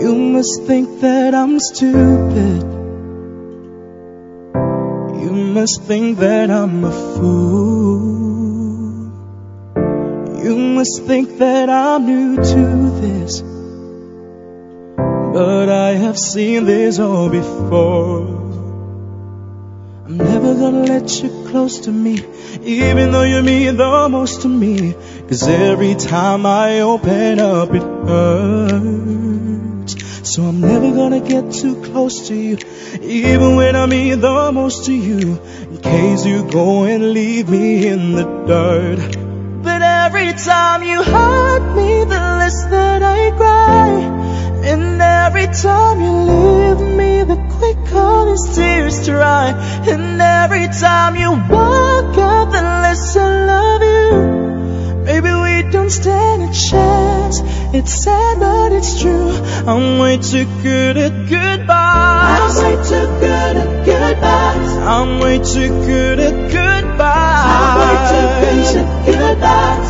You must think that I'm stupid. You must think that I'm a fool. You must think that I'm new to this, but I have seen this all before. I'm never gonna let you close to me, even though you mean the most to me. 'Cause every time I open up it hurts. So I'm never gonna get too close to you, even when I mean the most to you, in case you go and leave me in the dirt. But every time you hurt me, the less that I cry. And every time you leave me, the quicker these tears dry. And every time you walk out, the less I love you. Maybe we don't stand a chance. It's sad, but it's true. I'm way too good at goodbyes. I'm way too good at goodbyes. I'm way too good at goodbyes. I'm way too good at goodbyes.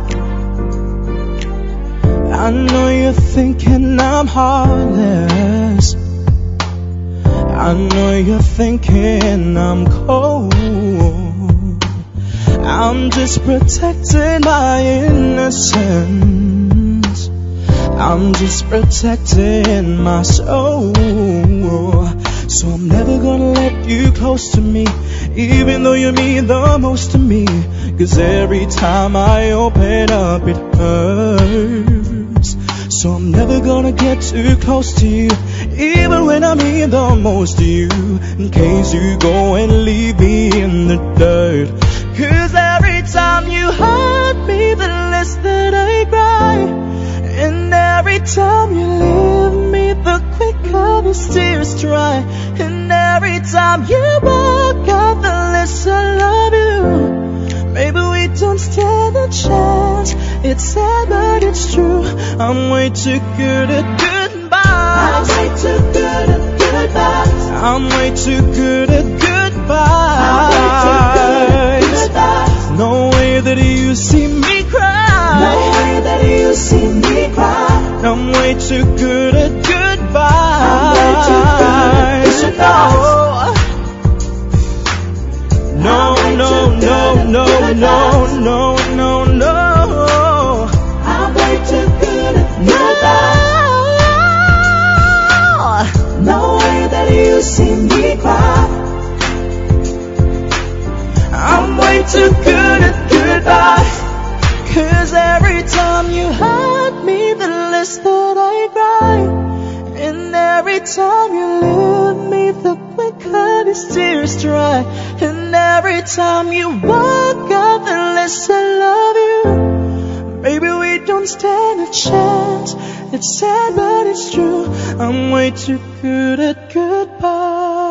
I know you're thinking I'm heartless. I know you're thinking I'm cold. I'm just protecting my innocence. I'm just protecting my soul. So I'm never gonna let you close to me, even though you mean the most to me. 'Cause every time I open up it hurts. So I'm never gonna get too close to you, even when I mean the most to you, in case you go and leave me in the dirt. 'Cause every time you hurt me, the less that I cry. And every time you leave me, the quicker these tears dry. And every time you walk out, the less I love you. Maybe we don't stand a chance. It's sad, but it's true. I'm way too good at goodbyes. I'm way too good at goodbyes. I'm way too good at goodbyes. I'm way too good at goodbyes. No way that you see me cry. No way that you see me cry. I'm way too good at goodbyes. I'm way too good at goodbyes. No, no, no, no, no, no, no, no. I'm way too good at goodbyes. No way that you see me cry. I'm way too good at goodbye. 'Cause every time you hurt me, the less that I cry. And every time you leave me, the quicker these tears dry. And every time you walk out, the less I love you. Maybe we don't stand a chance. It's sad, but it's true. I'm way too good at goodbye.